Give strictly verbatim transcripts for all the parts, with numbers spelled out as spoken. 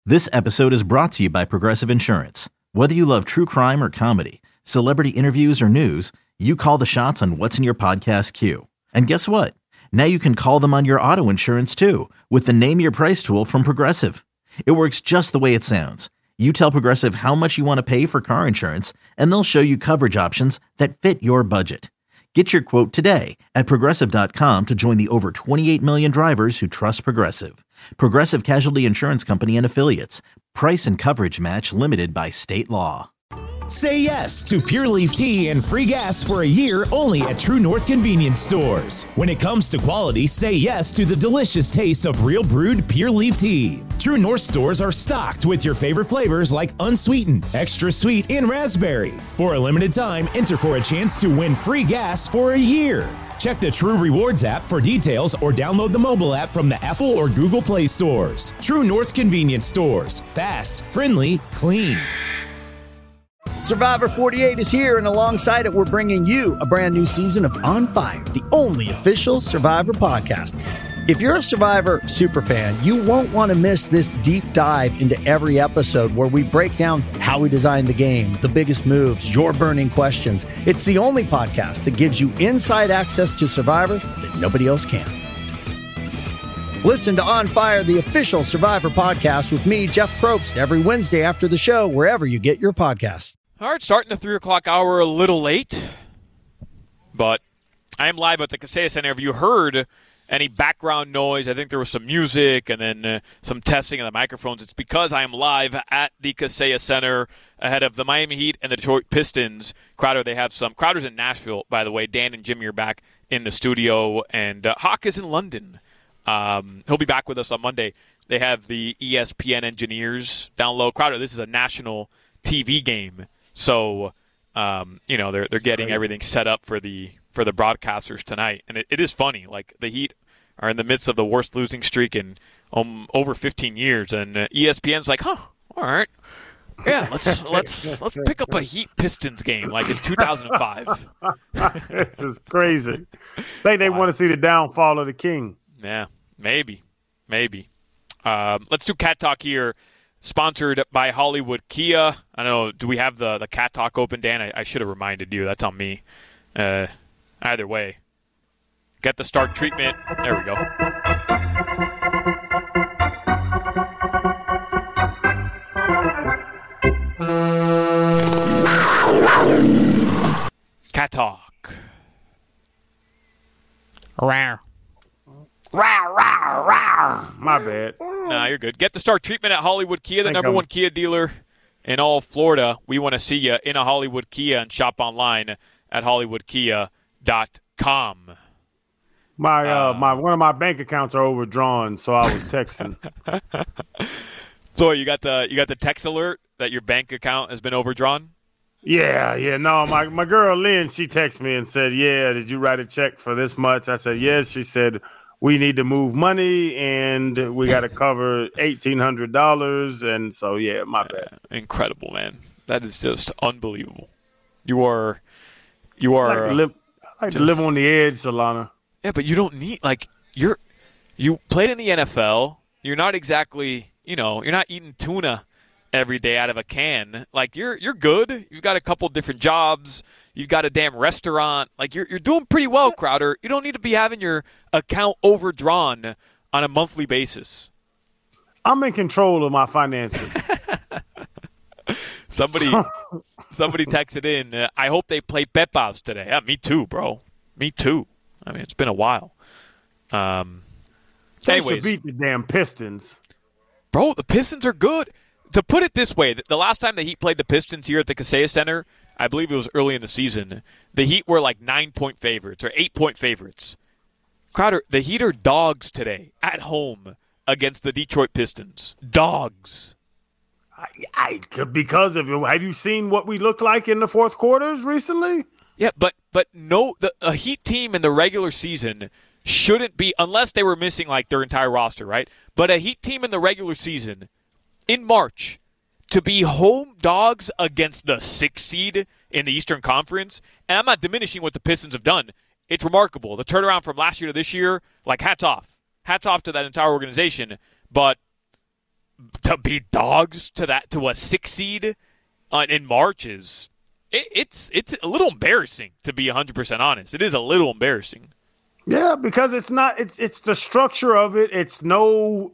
This episode is brought to you by Progressive Insurance. Whether you love true crime or comedy, celebrity interviews or news, you call the shots on what's in your podcast queue. And guess what? Now you can call them on your auto insurance too with the Name Your Price tool from Progressive. It works just the way it sounds. You tell Progressive how much you want to pay for car insurance, and they'll show you coverage options that fit your budget. Get your quote today at Progressive dot com to join the over twenty-eight million drivers who trust Progressive. Progressive Casualty Insurance Company and Affiliates. Price and coverage match limited by state law. Say yes to Pure Leaf Tea and free gas for a year only at True North Convenience Stores. When it comes to quality, say yes to the delicious taste of real brewed Pure Leaf Tea. True North stores are stocked with your favorite flavors like unsweetened, extra sweet, and raspberry. For a limited time, enter for a chance to win free gas for a year. Check the True Rewards app for details or download the mobile app from the Apple or Google Play stores. True North Convenience Stores. Fast, friendly, clean. Survivor forty-eight is here, and alongside it, we're bringing you a brand new season of On Fire, the only official Survivor podcast. If you're a Survivor superfan, you won't want to miss this deep dive into every episode where we break down how we designed the game, the biggest moves, your burning questions. It's the only podcast that gives you inside access to Survivor that nobody else can. Listen to On Fire, the official Survivor podcast with me, Jeff Probst, every Wednesday after the show, wherever you get your podcasts. All right, starting the three o'clock hour a little late, but I am live at the Kaseya Center. Have you heard any background noise? I think there was some music and then uh, some testing of the microphones. It's because I am live at the Kaseya Center ahead of the Miami Heat and the Detroit Pistons. Crowder, they have some. Crowder's in Nashville, by the way. Dan and Jimmy are back in the studio, and uh, Hawk is in London. Um, he'll be back with us on Monday. They have the E S P N engineers down low. Crowder, this is a national T V game. So, um, you know, they're they're getting crazy. Everything set up for the for the broadcasters tonight. And it, it is funny. Like, the Heat are in the midst of the worst losing streak in um, over fifteen years. And uh, E S P N's like, huh, all right. Yeah, let's let's let's pick up a Heat Pistons game like it's two thousand five. This is crazy. I think they wow. want to see the downfall of the king. Yeah, maybe. Maybe. Um, let's do Cat Talk here. Sponsored by Hollywood Kia. I don't know, do we have the, the Cat Talk open, Dan? I, I should have reminded you. That's on me. Uh, either way. Get the Stark treatment. There we go. Cat Talk. Rawr. Rawr, rawr, rawr. My bad. Nah, you're good. Get the Stark treatment at Hollywood Kia, the Thank number you. one Kia dealer in all Florida. We want to see you in a Hollywood Kia and shop online at hollywood kia dot com. My uh, uh, my one of my bank accounts are overdrawn, so I was texting. So you got the you got the text alert that your bank account has been overdrawn? Yeah, yeah. No, my my girl Lynn, she texted me and said, "Yeah, did you write a check for this much?" I said, "Yes." She said, "We need to move money, and we got to cover eighteen hundred dollars." And so, yeah, my bad. Uh, incredible, man. That is just unbelievable. You are, you I are. like, to live, I like just, to live on the edge, Solana. Yeah, but you don't need, like, you're, you played in the N F L. You're not exactly, you know, you're not eating tuna every day out of a can. Like, you're you're good. You've got a couple different jobs. You've got a damn restaurant. Like, you're you're doing pretty well, Crowder. You don't need to be having your account overdrawn on a monthly basis. I'm in control of my finances. somebody somebody texted in, uh, I hope they play Pepas today. Yeah, me too, bro. Me too. I mean, it's been a while. Um, they anyways, should beat the damn Pistons. Bro, the Pistons are good. To put it this way, the last time the Heat played the Pistons here at the Kaseya Center, I believe it was early in the season, the Heat were like nine-point favorites or eight-point favorites. Crowder, the Heat are dogs today at home against the Detroit Pistons. Dogs. I, I because of it. Have you seen what we look like in the fourth quarters recently? Yeah, but but no, the a Heat team in the regular season shouldn't be, unless they were missing like their entire roster, right? But a Heat team in the regular season in March to be home dogs against the sixth seed in the Eastern Conference, and I'm not diminishing what the Pistons have done. It's remarkable. The turnaround from last year to this year, like hats off. Hats off to that entire organization. But to be dogs to that to a six seed uh, in March is it, it's it's a little embarrassing, to be one hundred percent honest. It is a little embarrassing. Yeah, because it's not it's it's the structure of it. It's no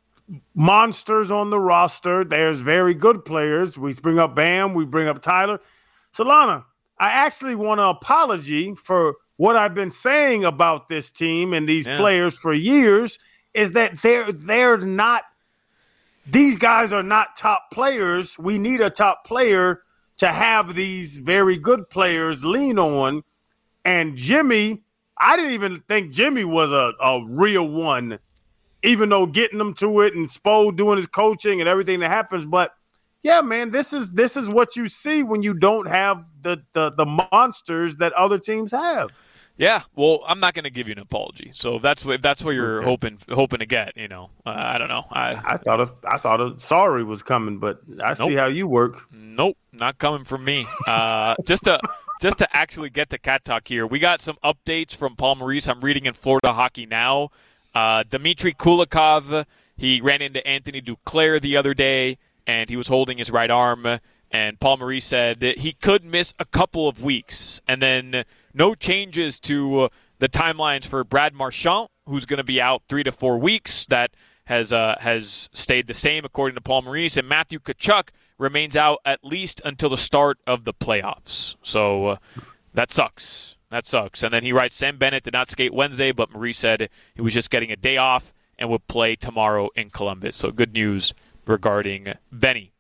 monsters on the roster. There's very good players. We bring up Bam, we bring up Tyler. Solana, I actually want an apology for what I've been saying about this team and these yeah. players for years, is that they're they're not these guys are not top players. We need a top player to have these very good players lean on. And Jimmy, I didn't even think Jimmy was a, a real one, even though getting them to it and Spo doing his coaching and everything that happens. But yeah, man, this is this is what you see when you don't have the the, the monsters that other teams have. Yeah, well, I'm not going to give you an apology. So if that's what if that's what you're okay. hoping hoping to get, you know, uh, I don't know. I I thought a, I thought a sorry was coming, but I nope. see how you work. Nope, not coming from me. Uh, just to just to actually get to Cat Talk here, we got some updates from Paul Maurice. I'm reading in Florida Hockey Now. Uh, Dmitry Kulikov, he ran into Anthony Duclair the other day, and he was holding his right arm. And Paul Maurice said that he could miss a couple of weeks. And then no changes to uh, the timelines for Brad Marchand, who's going to be out three to four weeks. That has uh, has stayed the same, according to Paul Maurice. And Matthew Tkachuk remains out at least until the start of the playoffs. So uh, that sucks. That sucks. And then he writes, Sam Bennett did not skate Wednesday, but Maurice said he was just getting a day off and would play tomorrow in Columbus. So good news regarding Benny.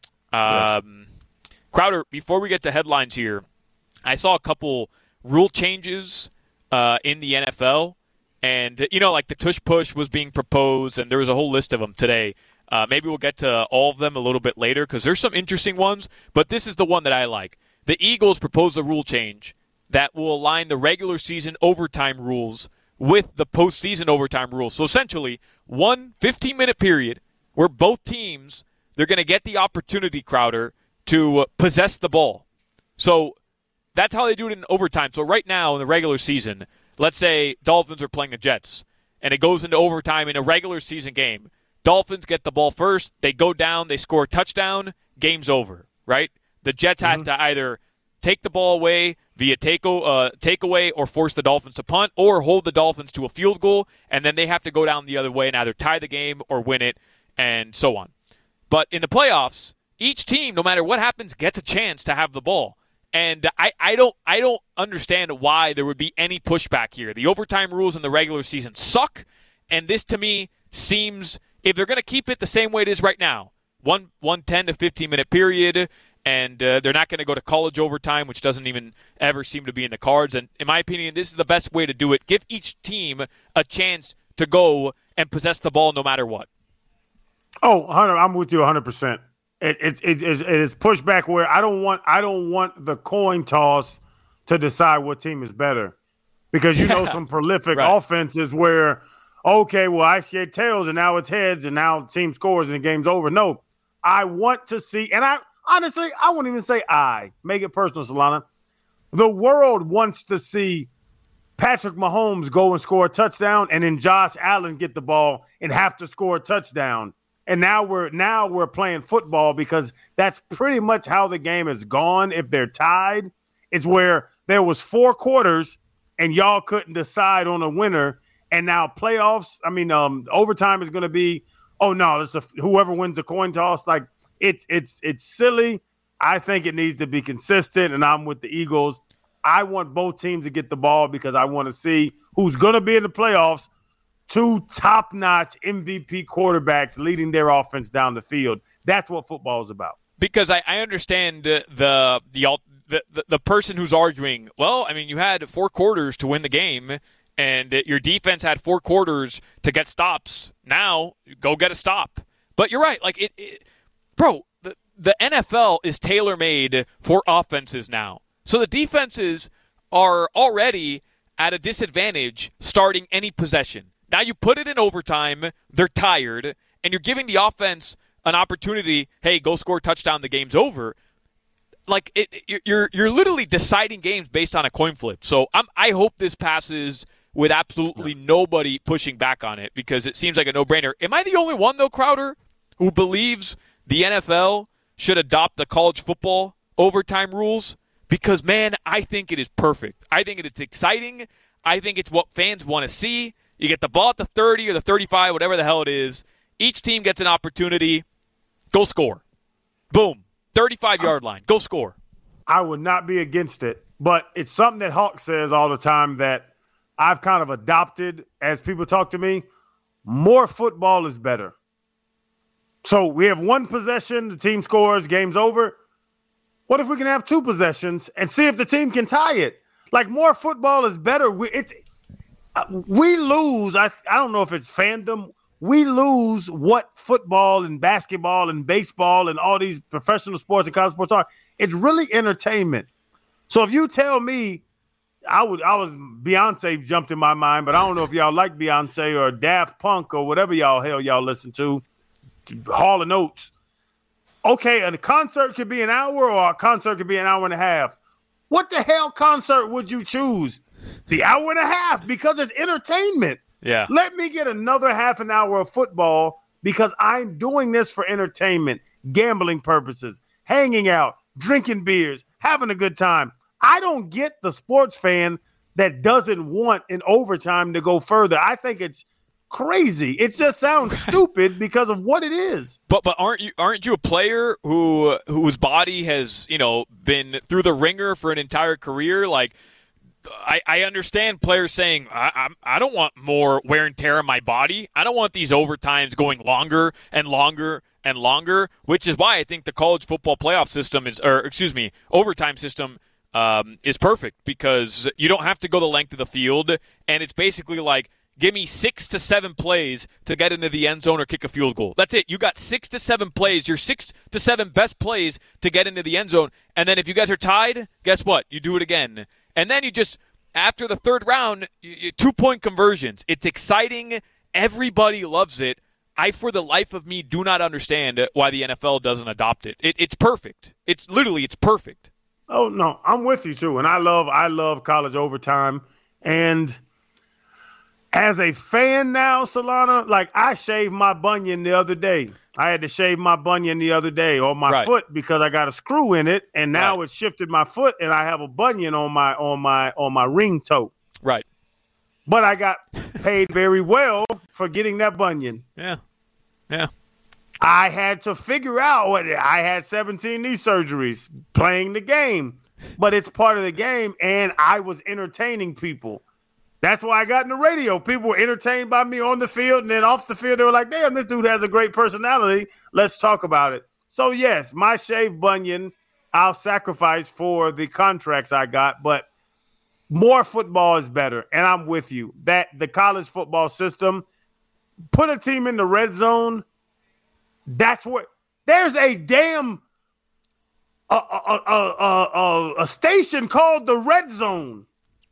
Um, yes. Crowder, before we get to headlines here, I saw a couple rule changes uh, in the N F L. And, you know, like the tush push was being proposed, and there was a whole list of them today. Uh, maybe we'll get to all of them a little bit later because there's some interesting ones, but this is the one that I like. The Eagles proposed a rule change that will align the regular season overtime rules with the postseason overtime rules. So essentially, one fifteen-minute period where both teams, they're going to get the opportunity, Crowder, to possess the ball. So that's how they do it in overtime. So right now in the regular season, let's say Dolphins are playing the Jets, and it goes into overtime in a regular season game. Dolphins get the ball first. They go down. They score a touchdown. Game's over, right? The Jets mm-hmm. have to either take the ball away via take, uh, takeaway or force the Dolphins to punt or hold the Dolphins to a field goal, and then they have to go down the other way and either tie the game or win it and so on. But in the playoffs, each team, no matter what happens, gets a chance to have the ball. And I, I don't I don't understand why there would be any pushback here. The overtime rules in the regular season suck, and this to me seems, if they're going to keep it the same way it is right now, one, one ten to fifteen-minute period, and uh, they're not going to go to college overtime, which doesn't even ever seem to be in the cards. And in my opinion, this is the best way to do it. Give each team a chance to go and possess the ball no matter what. Oh, I'm with you one hundred percent. It, it, it, it is pushback where I don't want I don't want the coin toss to decide what team is better, because you know some prolific right. offenses where, okay, well, I said tails and now it's heads and now the team scores and the game's over. No, I want to see, and I honestly, I won't even say I. Make it personal, Solana. The world wants to see Patrick Mahomes go and score a touchdown and then Josh Allen get the ball and have to score a touchdown. And now we're now we're playing football because that's pretty much how the game has gone. If they're tied, it's where there was four quarters and y'all couldn't decide on a winner. And now playoffs, I mean, um, overtime is going to be, oh no, it's a, whoever wins the coin toss. Like it's it's it's silly. I think it needs to be consistent, and I'm with the Eagles. I want both teams to get the ball because I want to see who's going to be in the playoffs. Two top-notch M V P quarterbacks leading their offense down the field. That's what football is about. Because I, I understand uh, the, the the the person who's arguing, well, I mean, you had four quarters to win the game, and your defense had four quarters to get stops. Now, go get a stop. But you're right. Like it, it bro, the, the N F L is tailor-made for offenses now. So the defenses are already at a disadvantage starting any possession. Now you put it in overtime, they're tired, and you're giving the offense an opportunity, hey, go score a touchdown, the game's over. Like, it, you're you're literally deciding games based on a coin flip. So I'm, I hope this passes with absolutely nobody pushing back on it because it seems like a no-brainer. Am I the only one, though, Crowder, who believes the N F L should adopt the college football overtime rules because, man, I think it is perfect. I think it's exciting. I think it's what fans want to see. You get the ball at the thirty or the thirty-five, whatever the hell it is. Each team gets an opportunity. Go score. Boom. thirty-five-yard line. Go score. I would not be against it, but it's something that Hawk says all the time that I've kind of adopted as people talk to me. More football is better. So we have one possession, the team scores, game's over. What if we can have two possessions and see if the team can tie it? Like, more football is better. We, it's, we lose. I, I don't know if it's fandom. We lose what football and basketball and baseball and all these professional sports and college sports are. It's really entertainment. So if you tell me, I would, I was Beyonce jumped in my mind, but I don't know if y'all like Beyonce or Daft Punk or whatever y'all hell y'all listen to, Hall and Oates. Okay, a concert could be an hour or a concert could be an hour and a half. What the hell concert would you choose? The hour and a half, because it's entertainment. Yeah. Let me get another half an hour of football because I'm doing this for entertainment, gambling purposes, hanging out, drinking beers, having a good time. I don't get the sports fan that doesn't want an overtime to go further. I think it's crazy. It just sounds stupid because of what it is. But but aren't you aren't you a player who whose body has, you know, been through the ringer for an entire career? Like, I, I understand players saying, I, I I don't want more wear and tear on my body. I don't want these overtimes going longer and longer and longer, which is why I think the college football playoff system is, or excuse me, overtime system um, is perfect because you don't have to go the length of the field, and it's basically like, give me six to seven plays to get into the end zone or kick a field goal. That's it. You got six to seven plays, your six to seven best plays to get into the end zone, and then if you guys are tied, guess what? You do it again. And then you just, after the third round, you, you, two-point conversions. It's exciting. Everybody loves it. I, for the life of me, do not understand why the N F L doesn't adopt it. it it's perfect. It's literally, it's perfect. Oh, no, I'm with you, too. And I love, I love college overtime. And as a fan now, Solana, like, I shaved my bunion the other day. I had to shave my bunion the other day on my right. foot because I got a screw in it, and now right. it's shifted my foot, and I have a bunion on my on my on my ring toe. Right. But I got paid very well for getting that bunion. Yeah. Yeah. I had to figure out what I had seventeen knee surgeries playing the game, but it's part of the game, and I was entertaining people. That's why I got in the radio. People were entertained by me on the field, and then off the field, they were like, damn, this dude has a great personality. Let's talk about it. So, yes, my shaved bunion, I'll sacrifice for the contracts I got, but more football is better, and I'm with you. That the college football system, put a team in the red zone, that's what – there's a damn a, a, a, a, a, a station called the Red Zone.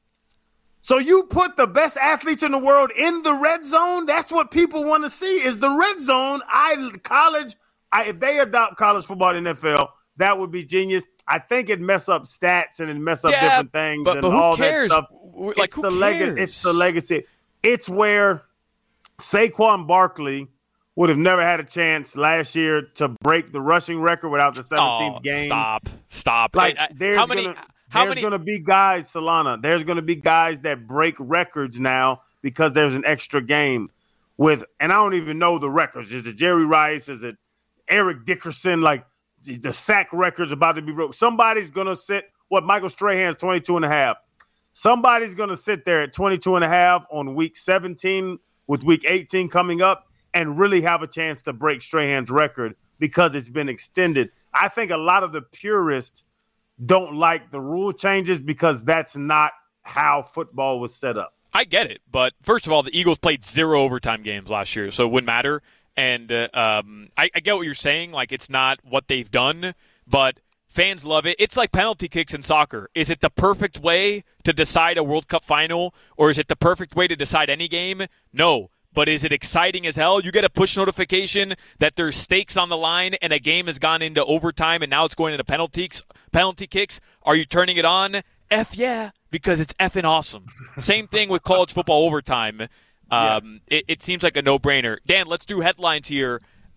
So you put the best athletes in the world in the red zone. That's what people want to see is the red zone. I college. I, if they adopt college football in the N F L, that would be genius. I think it'd mess up stats and it'd mess up yeah, different things but, and but who all cares? that stuff. Like, it's who the cares? legacy. It's the legacy. It's where Saquon Barkley would have never had a chance last year to break the rushing record without the seventeenth oh, game. Stop. Stop. Like, I, I, there's how many? Gonna, How there's many? going to be guys, Solana, there's going to be guys that break records now because there's an extra game with, and I don't even know the records. Is it Jerry Rice? Is it Eric Dickerson? Like, the sack record's about to be broke. Somebody's going to sit, what, Michael Strahan's twenty-two and a half. Somebody's going to sit there at twenty-two and a half on week seventeen with week eighteen coming up and really have a chance to break Strahan's record because it's been extended. I think a lot of the purists don't like the rule changes because that's not how football was set up. I get it, but first of all, the Eagles played zero overtime games last year, so it wouldn't matter. And uh, um, I, I get what you're saying. Like, it's not what they've done, but fans love it. It's like penalty kicks in soccer. Is it the perfect way to decide a World Cup final, or is it the perfect way to decide any game? No. But is it exciting as hell? You get a push notification that there's stakes on the line and a game has gone into overtime and now it's going into penalties, penalty kicks. Are you turning it on? F yeah, because it's effing awesome. Same thing with college football overtime. Um, yeah. it, it seems like a no-brainer. Dan, let's do headlines here.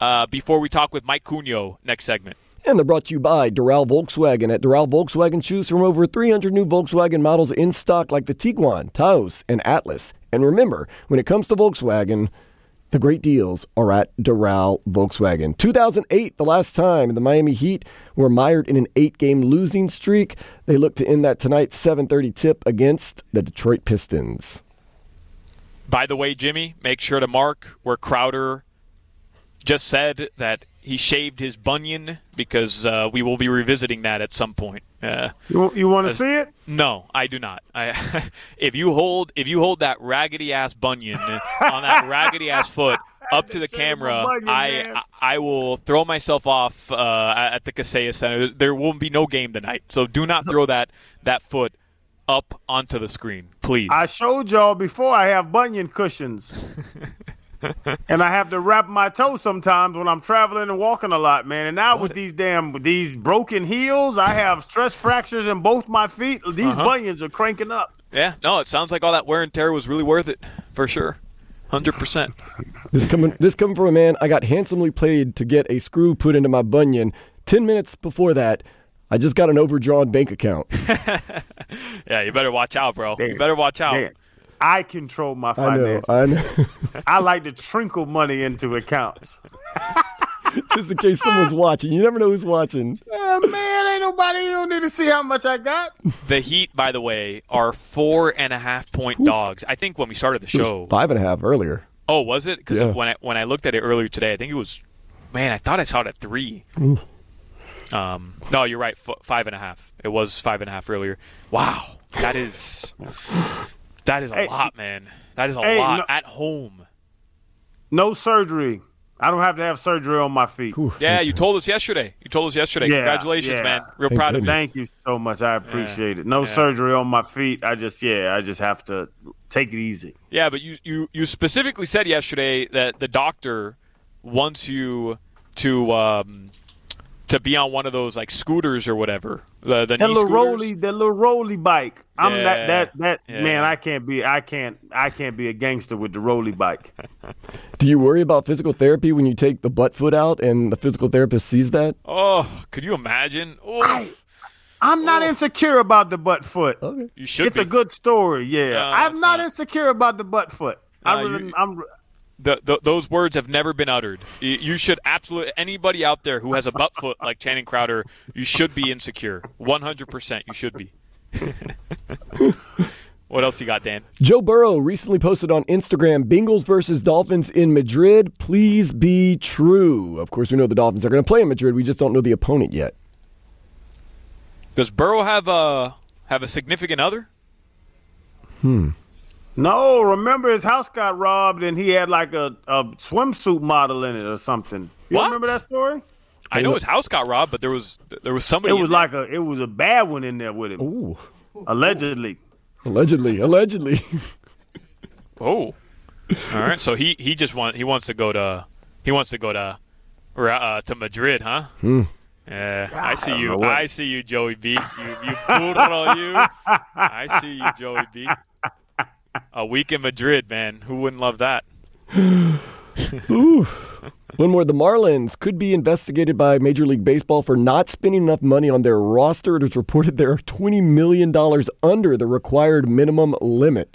uh, before we talk with Mike Cunio next segment. And they're brought to you by Doral Volkswagen. At Doral Volkswagen, choose from over three hundred new Volkswagen models in stock like the Tiguan, Taos, and Atlas. And remember, when it comes to Volkswagen, the great deals are at Doral Volkswagen. two thousand eight, the last time the Miami Heat were mired in an eight-game losing streak. They look to end that tonight's seven thirty tip against the Detroit Pistons. By the way, Jimmy, make sure to mark where Crowder just said that he shaved his bunion, because uh, we will be revisiting that at some point. Uh, you you want to see it? No, I do not. I, if you hold if you hold that raggedy ass bunion on that raggedy ass foot up to the camera, bunion, I, I I will throw myself off uh, at the Kaseya Center. There will be no game tonight, so do not throw that that foot up onto the screen, please. I showed y'all before I have bunion cushions. And I have to wrap my toe sometimes when I'm traveling and walking a lot, man. And now what? with these damn with these broken heels, I have stress fractures in both my feet. These uh-huh. bunions are cranking up. Yeah, no, it sounds like all that wear and tear was really worth it, for sure. one hundred percent. This coming this coming from a man, I got handsomely paid to get a screw put into my bunion. Ten minutes before that, I just got an overdrawn bank account. Yeah, you better watch out, bro. Damn. You better watch out. Damn. I control my finances. I know, I know. I like to trinkle money into accounts. Just in case someone's watching. You never know who's watching. Oh, man, ain't nobody. You don't need to see how much I got. The Heat, by the way, are four and a half point Ooh. dogs. I think when we started the show. Five and a half earlier. Oh, was it? Because yeah. when I when I looked at it earlier today, I think it was, man, I thought I saw it at three. Ooh. Um, no, you're right. F- five and a half. It was five and a half earlier. Wow. That is. That is a hey, lot, man. That is a hey, lot no, at home. No surgery. I don't have to have surgery on my feet. Ooh, yeah, you told us yesterday. You told us yesterday. Yeah, Congratulations, yeah. man. Real Thank proud goodness. of you. Thank you so much. I appreciate yeah. it. No yeah. surgery on my feet. I just, yeah, I just have to take it easy. Yeah, but you, you, you specifically said yesterday that the doctor wants you to um, to be on one of those like scooters or whatever. The, the that knee little scooters. rolly, that little rolly bike. I'm yeah, that that that yeah. man. I can't be. I can't. I can't be a gangster with the rolly bike. Do you worry about physical therapy when you take the butt foot out and the physical therapist sees that? Oh, could you imagine? Oh. I, I'm not oh. insecure about the butt foot. Okay. You should. It's be. a good story. Yeah, no, I'm not, not insecure about the butt foot. No, I really. you, I'm. The, the, those words have never been uttered. You, you should absolutely, anybody out there who has a butt foot like Channing Crowder, you should be insecure. one hundred percent you should be. What else you got, Dan? Joe Burrow recently posted on Instagram, Bengals versus Dolphins in Madrid. Please be true. Of course, we know the Dolphins are going to play in Madrid. We just don't know the opponent yet. Does Burrow have a, have a significant other? Hmm. No, remember his house got robbed and he had like a, a swimsuit model in it or something. You what? remember that story? I know his house got robbed, but there was there was somebody. It was in like there. a it was a bad one in there with him. Ooh. Allegedly. Allegedly. Allegedly. Oh. All right. So he, he just want he wants to go to he wants to go to uh, to Madrid, huh? Hmm. Yeah, I see you. I see you, Joey B. You you fooled on you. I see you, Joey B. A week in Madrid, man. Who wouldn't love that? Ooh. One more. The Marlins could be investigated by Major League Baseball for not spending enough money on their roster. It is reported they're twenty million dollars under the required minimum limit.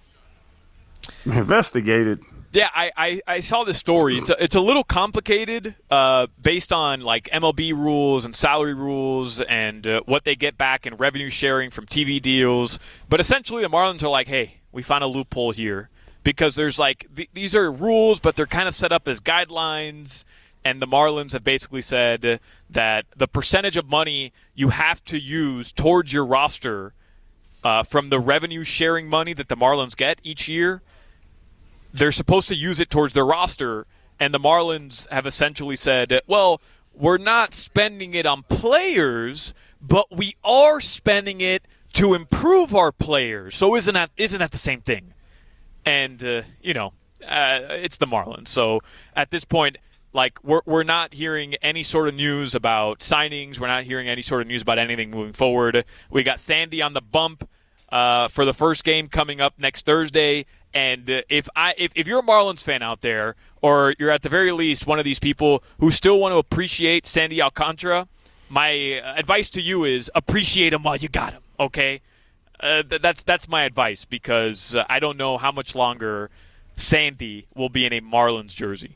Investigated? Yeah, I, I, I saw this story. It's a, it's a little complicated uh, based on like M L B rules and salary rules and uh, what they get back in revenue sharing from T V deals. But essentially the Marlins are like, hey, we found a loophole here because there's like th- these are rules, but they're kind of set up as guidelines. And the Marlins have basically said that the percentage of money you have to use towards your roster uh, from the revenue sharing money that the Marlins get each year, they're supposed to use it towards their roster, and the Marlins have essentially said, well, we're not spending it on players, but we are spending it to improve our players. So isn't that isn't that the same thing? And, uh, you know, uh, it's the Marlins. So at this point, like, we're we're not hearing any sort of news about signings. We're not hearing any sort of news about anything moving forward. We got Sandy on the bump uh, for the first game coming up next Thursday. And uh, if I if, if you're a Marlins fan out there, or you're at the very least one of these people who still want to appreciate Sandy Alcantara, my advice to you is appreciate him while you got him, okay? Uh, th- that's that's my advice, because uh, I don't know how much longer Sandy will be in a Marlins jersey.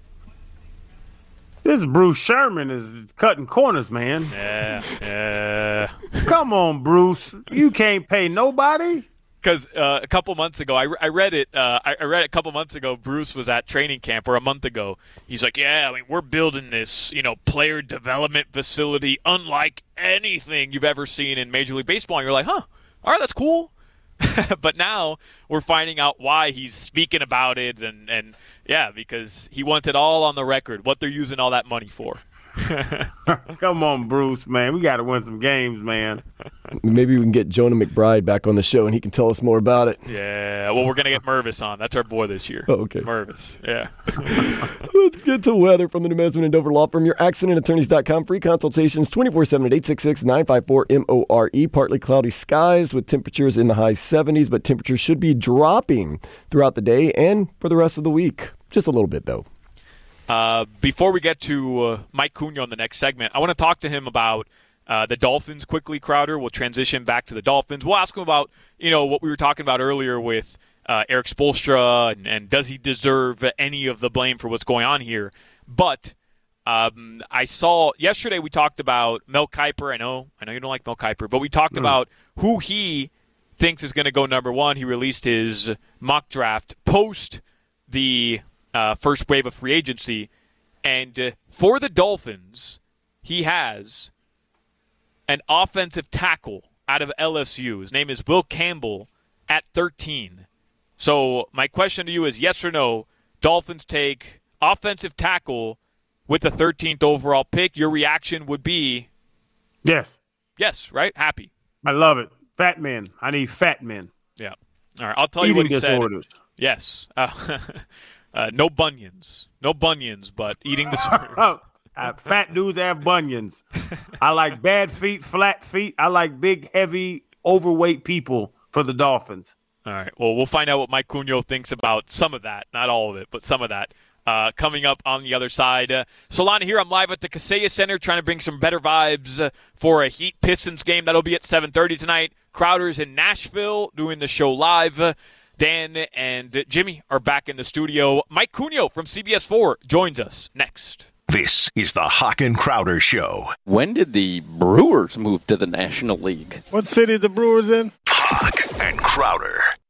This Bruce Sherman is cutting corners, man. Yeah, yeah. Come on, Bruce. You can't pay nobody. Because uh, a couple months ago, I, re- I read it. Uh, I, I read it a couple months ago. Bruce was at training camp, or a month ago. He's like, "Yeah, I mean, we're building this, you know, player development facility unlike anything you've ever seen in Major League Baseball." And you're like, "Huh, all right, that's cool." But now we're finding out why he's speaking about it, and, and yeah, because he wants it all on the record, what they're using all that money for. Come on, Bruce, man. We got to win some games, man. Maybe we can get Jonah McBride back on the show, and he can tell us more about it. Yeah, well, we're going to get Mervis on. That's our boy this year. Oh, okay. Mervis, yeah. Let's get to weather from the New Mesman and Dover Law Firm. Your accident attorneys dot com. Free consultations twenty-four seven at eight six six, nine five four, M O R E. Partly cloudy skies with temperatures in the high seventies, but temperatures should be dropping throughout the day and for the rest of the week. Just a little bit, though. Uh, before we get to uh, Mike Cunha on the next segment, I want to talk to him about uh, the Dolphins quickly, Crowder. We'll transition back to the Dolphins. We'll ask him about, you know, what we were talking about earlier with uh, Eric Spoelstra, and, and does he deserve any of the blame for what's going on here. But um, I saw yesterday we talked about Mel Kiper. I know, I know you don't like Mel Kiper, but we talked mm. about who he thinks is going to go number one. He released his mock draft post the Uh, first wave of free agency, and uh, for the Dolphins, he has an offensive tackle out of L S U. His name is Will Campbell at thirteen. So my question to you is yes or no, Dolphins take offensive tackle with the thirteenth overall pick. Your reaction would be? Yes. Yes, right? Happy. I love it. Fat men. I need fat men. Yeah. All right, I'll tell Eating you what he disorders. said. Yes. Uh, Uh, no bunions. No bunions, but eating disorders. uh, fat dudes have bunions. I like bad feet, flat feet. I like big, heavy, overweight people for the Dolphins. All right. Well, we'll find out what Mike Cunha thinks about some of that. Not all of it, but some of that. Uh, coming up on the other side. Uh, Solana here. I'm live at the Kaseya Center trying to bring some better vibes uh, for a Heat Pistons game. That'll be at seven thirty tonight. Crowder's in Nashville doing the show live. Uh, Dan and Jimmy are back in the studio. Mike Cunha from C B S four joins us next. This is the Hawk and Crowder Show. When did the Brewers move to the National League? What city are the Brewers in? Hawk and Crowder.